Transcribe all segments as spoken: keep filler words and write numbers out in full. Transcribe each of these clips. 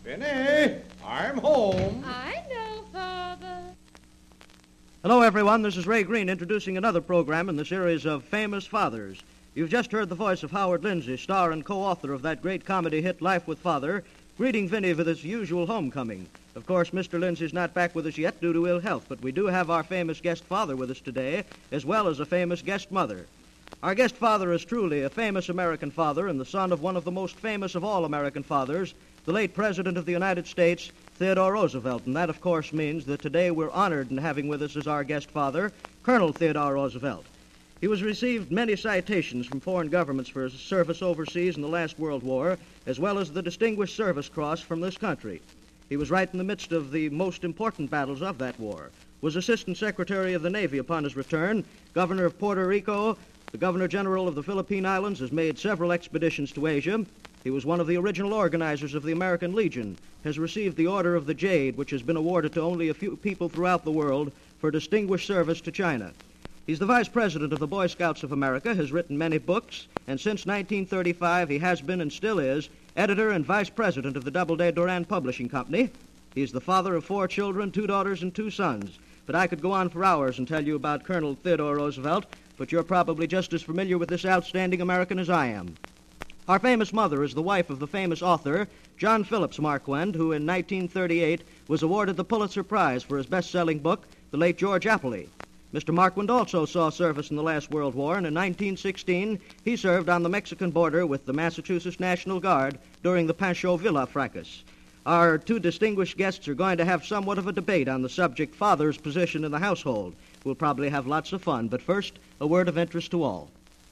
Vinny, I'm home. I know, Father. Hello, everyone. This is Ray Green introducing another program in the series of Famous Fathers. You've just heard the voice of Howard Lindsay, star and co-author of that great comedy hit Life with Father, greeting Vinny with his usual homecoming. Of course, Mister Lindsay's not back with us yet due to ill health, but we do have our famous guest father with us today, as well as a famous guest mother. Our guest father is truly a famous American father and the son of one of the most famous of all American fathers, the late President of the United States, Theodore Roosevelt. And that, of course, means that today we're honored in having with us as our guest father, Colonel Theodore Roosevelt. He was received many citations from foreign governments for his service overseas in the last World War, as well as the Distinguished Service Cross from this country. He was right in the midst of the most important battles of that war, was Assistant Secretary of the Navy upon his return, Governor of Puerto Rico, the Governor General of the Philippine Islands, has made several expeditions to Asia. He was one of the original organizers of the American Legion, has received the Order of the Jade, which has been awarded to only a few people throughout the world for distinguished service to China. He's the Vice President of the Boy Scouts of America, has written many books, and since nineteen thirty-five he has been and still is editor and Vice President of the Doubleday Duran Publishing Company. He's the father of four children, two daughters and two sons. But I could go on for hours and tell you about Colonel Theodore Roosevelt, but you're probably just as familiar with this outstanding American as I am. Our famous mother is the wife of the famous author, John Phillips Marquand, who in nineteen thirty-eight was awarded the Pulitzer Prize for his best-selling book, The Late George Appley. Mister Marquand also saw service in the last World War, and in nineteen sixteen he served on the Mexican border with the Massachusetts National Guard during the Pancho Villa fracas. Our two distinguished guests are going to have somewhat of a debate on the subject, father's position in the household. We'll probably have lots of fun, but first, a word of interest to all.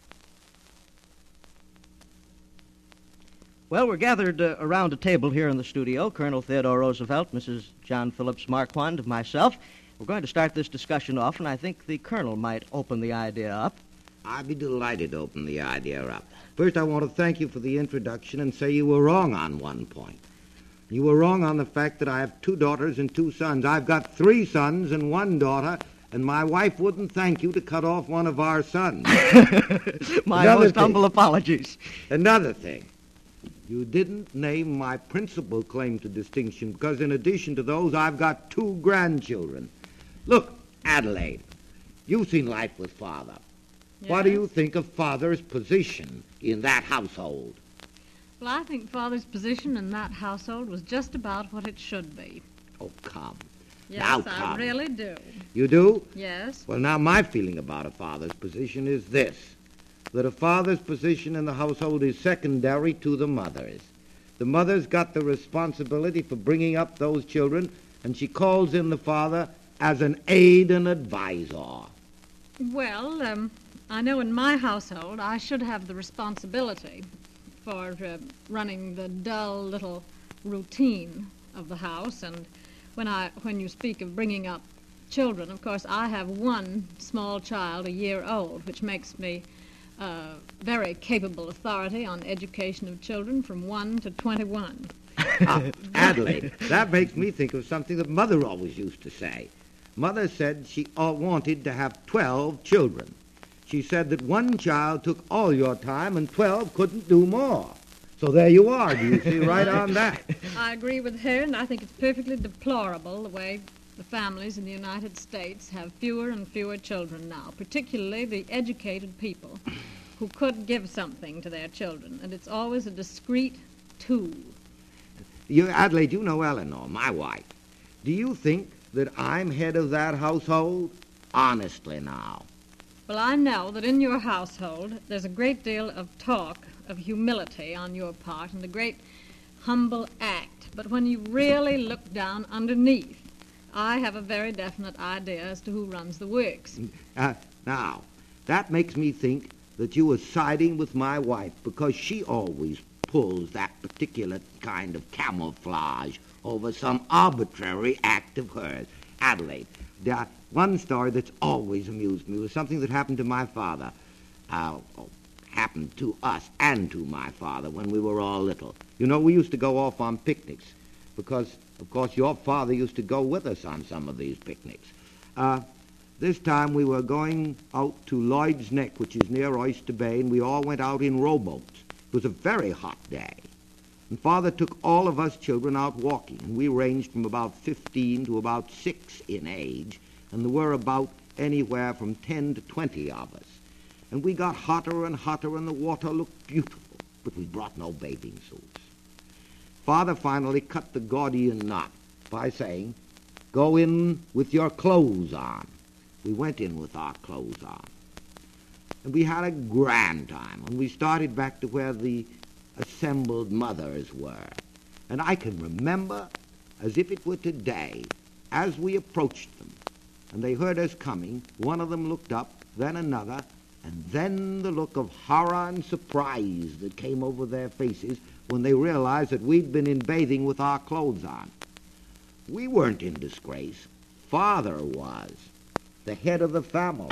Well, we're gathered uh, around a table here in the studio, Colonel Theodore Roosevelt, Missus John Phillips Marquand, myself. We're going to start this discussion off, and I think the Colonel might open the idea up. I'd be delighted to open the idea up. First, I want to thank you for the introduction and say you were wrong on one point. You were wrong on the fact that I have two daughters and two sons. I've got three sons and one daughter, and my wife wouldn't thank you to cut off one of our sons. My Another most thing. humble apologies. Another thing. You didn't name my principal claim to distinction because in addition to those, I've got two grandchildren. Look, Adelaide, you've seen Life with Father. Yes. What do you think of Father's position in that household? Well, I think Father's position in that household was just about what it should be. Oh, come. Yes, Now, I come. really do. You do? Yes. Well, now, my feeling about a father's position is this, that a father's position in the household is secondary to the mother's. The mother's got the responsibility for bringing up those children, and she calls in the father as an aid and advisor. Well, um, I know in my household I should have the responsibility for uh, running the dull little routine of the house. And when I, when you speak of bringing up children, of course, I have one small child, a year old, which makes me uh, very capable authority on education of children from one to twenty-one. Ah, Adelaide, that makes me think of something that Mother always used to say. Mother said she uh, wanted to have twelve children. She said that one child took all your time and twelve couldn't do more. So there you are, do you see, right on that. I agree with her, and I think it's perfectly deplorable the way the families in the United States have fewer and fewer children now, particularly the educated people who could give something to their children, and it's always a discreet tool. You, Adelaide, you know Eleanor, my wife. Do you think that I'm head of that household? Honestly now. Well, I know that in your household there's a great deal of talk of humility on your part and a great humble act. But when you really look down underneath, I have a very definite idea as to who runs the works. Uh, now, that makes me think that you were siding with my wife because she always pulls that particular kind of camouflage over some arbitrary act of hers. Adelaide, there, one story that's always amused me was something that happened to my father. Uh, oh, happened to us and to my father when we were all little. You know, we used to go off on picnics because, of course, your father used to go with us on some of these picnics. Uh, this time we were going out to Lloyd's Neck, which is near Oyster Bay, and we all went out in rowboats. It was a very hot day. And Father took all of us children out walking, and we ranged from about fifteen to about six in age, and there were about anywhere from ten to twenty of us. And we got hotter and hotter, and the water looked beautiful, but we brought no bathing suits. Father finally cut the Gordian knot by saying, "Go in with your clothes on." We went in with our clothes on. And we had a grand time, and we started back to where the assembled mothers were. And I can remember, as if it were today, as we approached them, and they heard us coming, one of them looked up, then another, and then the look of horror and surprise that came over their faces when they realized that we'd been in bathing with our clothes on. We weren't in disgrace. Father was, the head of the family.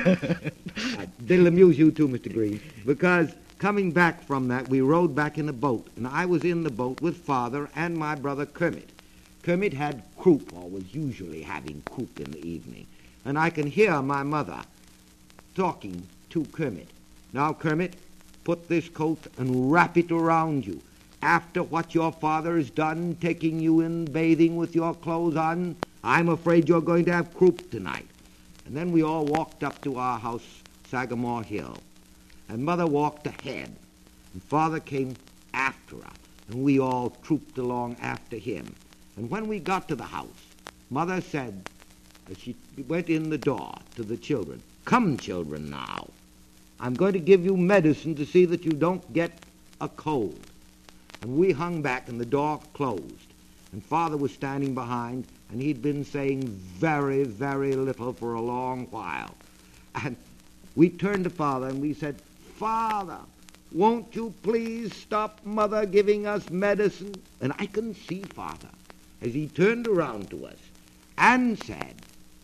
uh, it'll amuse you too, Mister Green, because coming back from that, we rode back in a boat, and I was in the boat with Father and my brother Kermit. Kermit had croup, or was usually having croup in the evening, and I can hear my mother talking to Kermit. "Now, Kermit, put this coat and wrap it around you. After what your father has done, taking you in bathing with your clothes on, I'm afraid you're going to have croup tonight." And then we all walked up to our house, Sagamore Hill. And Mother walked ahead, and Father came after her, and we all trooped along after him. And when we got to the house, Mother said, as she went in the door to the children, "Come, children, now. I'm going to give you medicine to see that you don't get a cold." And we hung back, and the door closed. And Father was standing behind, and he'd been saying very, very little for a long while. And we turned to Father, and we said, "Father, won't you please stop Mother giving us medicine?" And I can see Father as he turned around to us and said,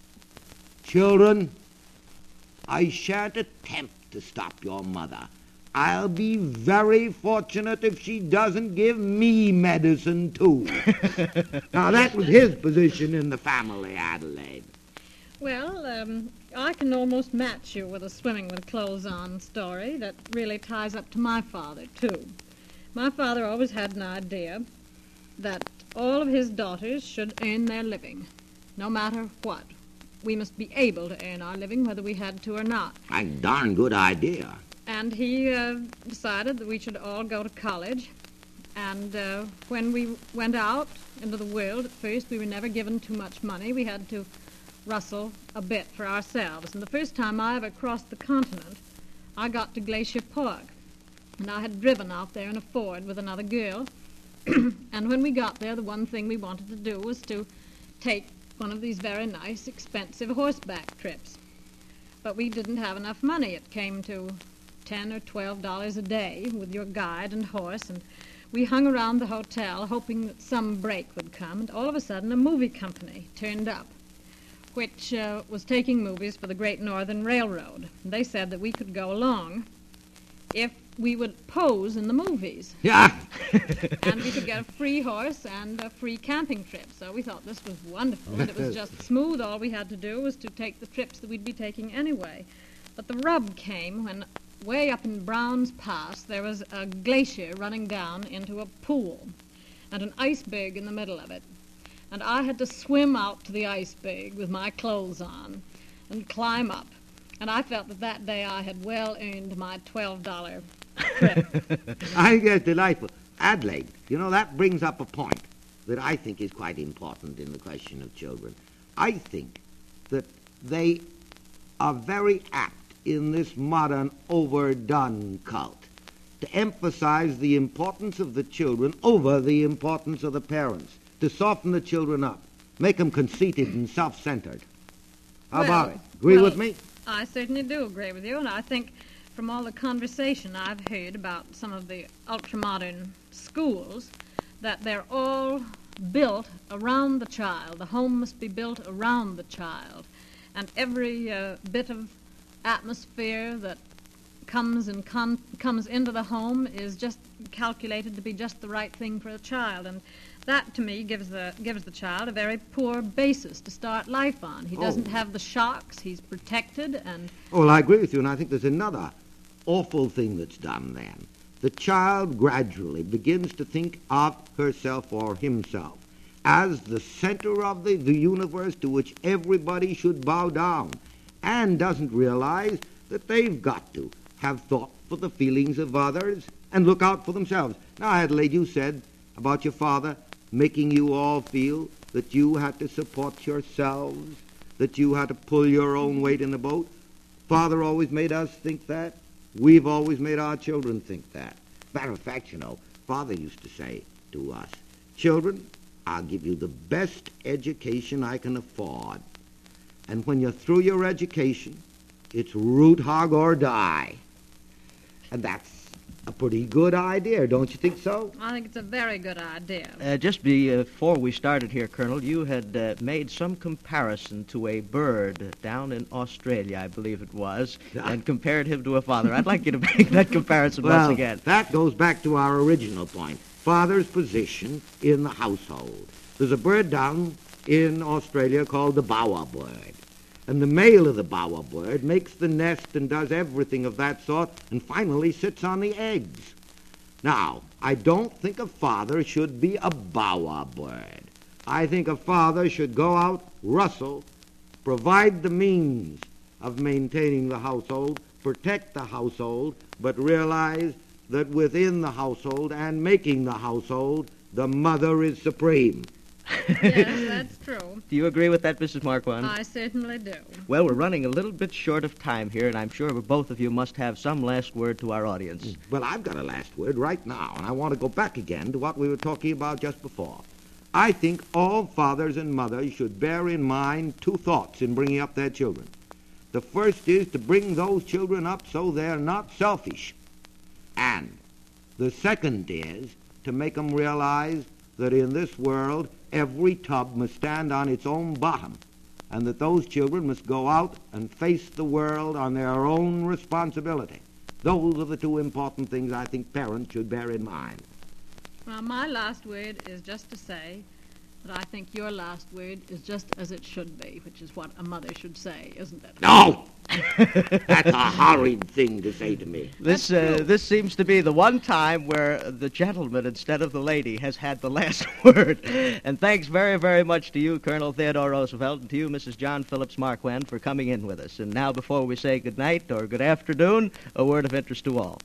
"Children, I shan't attempt to stop your mother. I'll be very fortunate if she doesn't give me medicine, too." Now, that was his position in the family, Adelaide. Well, um, I can almost match you with a swimming with clothes on story that really ties up to my father, too. My father always had an idea that all of his daughters should earn their living, no matter what. We must be able to earn our living whether we had to or not. A darn good idea. And he uh, decided that we should all go to college. And uh, when we went out into the world, at first we were never given too much money. We had to rustle a bit for ourselves. And the first time I ever crossed the continent, I got to Glacier Park. And I had driven out there in a Ford with another girl. And when we got there, the one thing we wanted to do was to take one of these very nice, expensive horseback trips. But we didn't have enough money. It came to ten or twelve dollars a day with your guide and horse, and we hung around the hotel hoping that some break would come, and all of a sudden a movie company turned up, which uh, was taking movies for the Great Northern Railroad. And they said that we could go along if we would pose in the movies. Yeah. And we could get a free horse and a free camping trip. So we thought this was wonderful, and it was just smooth. All we had to do was to take the trips that we'd be taking anyway. But the rub came when way up in Brown's Pass there was a glacier running down into a pool and an iceberg in the middle of it. And I had to swim out to the iceberg with my clothes on and climb up. And I felt that that day I had well earned my twelve dollar trip. I guess delightful. Adelaide, you know, that brings up a point that I think is quite important in the question of children. I think that they are very apt in this modern overdone cult to emphasize the importance of the children over the importance of the parents, to soften the children up, make them conceited and self-centered. How Well, about it? Agree well, with me? I certainly do agree with you, and I think from all the conversation I've heard about some of the ultramodern schools that they're all built around the child. The home must be built around the child, and every uh, bit of atmosphere that comes and con- comes into the home is just calculated to be just the right thing for a child, and that to me gives the gives the child a very poor basis to start life on. He doesn't Oh. have the shocks. He's protected, and Oh, well, I agree with you, and I think there's another awful thing that's done then. the child gradually begins to think of herself or himself as the center of the, the universe to which everybody should bow down, and doesn't realize that they've got to have thought for the feelings of others and look out for themselves. Now, Adelaide, you said about your father making you all feel that you had to support yourselves, that you had to pull your own weight in the boat. Father always made us think that. We've always made our children think that. Matter of fact, you know, Father used to say to us, "Children, I'll give you the best education I can afford. And when you're through your education, it's root, hog, or die." And that's a pretty good idea, don't you think so? I think it's a very good idea. Uh, just be, uh, before we started here, Colonel, you had uh, made some comparison to a bird down in Australia, I believe it was, Yeah. and compared him to a father. I'd like you to make that comparison Well, once again. that goes back to our original point. Father's position in the household. There's a bird down in Australia called the bower bird. And the male of the bower bird makes the nest and does everything of that sort and finally sits on the eggs. Now, I don't think a father should be a bower bird. I think a father should go out, rustle, provide the means of maintaining the household, protect the household, but realize that within the household and making the household, the mother is supreme. Yes, that's true. Do you agree with that, Missus Marquand? I certainly do. Well, we're running a little bit short of time here, and I'm sure both of you must have some last word to our audience. Well, I've got a last word right now, and I want to go back again to what we were talking about just before. I think all fathers and mothers should bear in mind two thoughts in bringing up their children. The first is to bring those children up so they're not selfish. And the second is to make them realize that in this world, every tub must stand on its own bottom, and that those children must go out and face the world on their own responsibility. Those are the two important things I think parents should bear in mind. Well, my last word is just to say that I think your last word is just as it should be, which is what a mother should say, isn't it? No! That's a horrid thing to say to me. This uh, this seems to be the one time where the gentleman instead of the lady has had the last word. And thanks very, very much to you, Colonel Theodore Roosevelt, and to you, Missus John Phillips Marquand, for coming in with us. And now, before we say good night or good afternoon, a word of interest to all.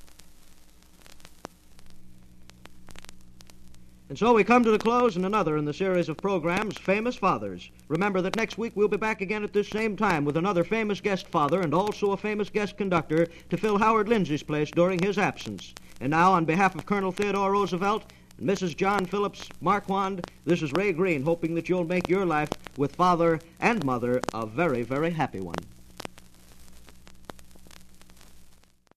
And so we come to the close and another in the series of programs, Famous Fathers. Remember that next week we'll be back again at this same time with another famous guest father and also a famous guest conductor to fill Howard Lindsay's place during his absence. And now, on behalf of Colonel Theodore Roosevelt and Missus John Phillips Marquand, this is Ray Green, hoping that you'll make your life with father and mother a very, very happy one.